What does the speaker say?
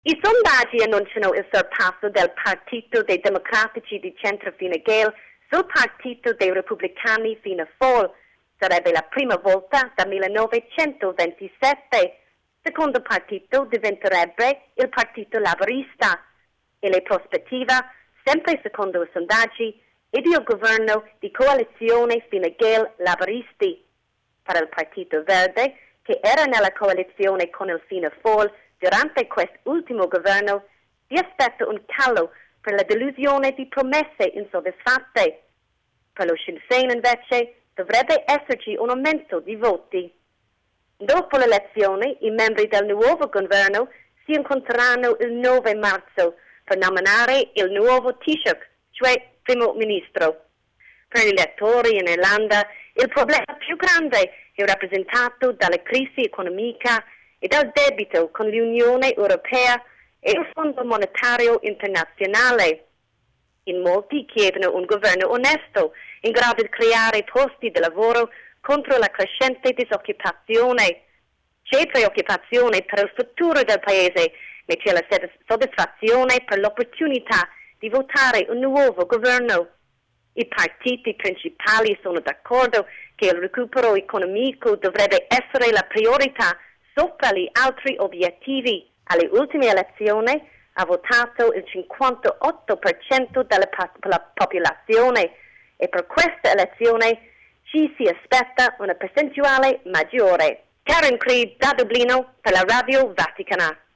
I sondaggi annunciano il sorpasso del Partito dei Democratici di centro fino a Gale sul Partito dei Repubblicani fino a Fall. Sarebbe la prima volta dal 1927. Secondo partito diventerebbe il Partito Laburista e le prospettive, sempre secondo i sondaggi, ed il governo di coalizione fino a Gale laburisti. Per il Partito Verde, che era nella coalizione con il Fianna Fáil durante quest'ultimo governo, si aspetta un calo per la delusione di promesse insoddisfatte. Per lo Sinn Féin invece dovrebbe esserci un aumento di voti. Dopo l'elezione, i membri del nuovo governo si incontreranno il 9 marzo per nominare il nuovo Taoiseach, cioè primo ministro. Per gli elettori in Irlanda, il problema più grande è rappresentato dalla crisi economica e dal debito con l'Unione Europea e il Fondo Monetario Internazionale. In molti chiedono un governo onesto, in grado di creare posti di lavoro contro la crescente disoccupazione. C'è preoccupazione per il futuro del Paese, ma c'è la soddisfazione per l'opportunità di votare un nuovo governo. I partiti principali sono d'accordo che il recupero economico dovrebbe essere la priorità sopra gli altri obiettivi. Alle ultime elezioni ha votato il 58% della popolazione e per questa elezione ci si aspetta una percentuale maggiore. Karen Creed da Dublino per la Radio Vaticana.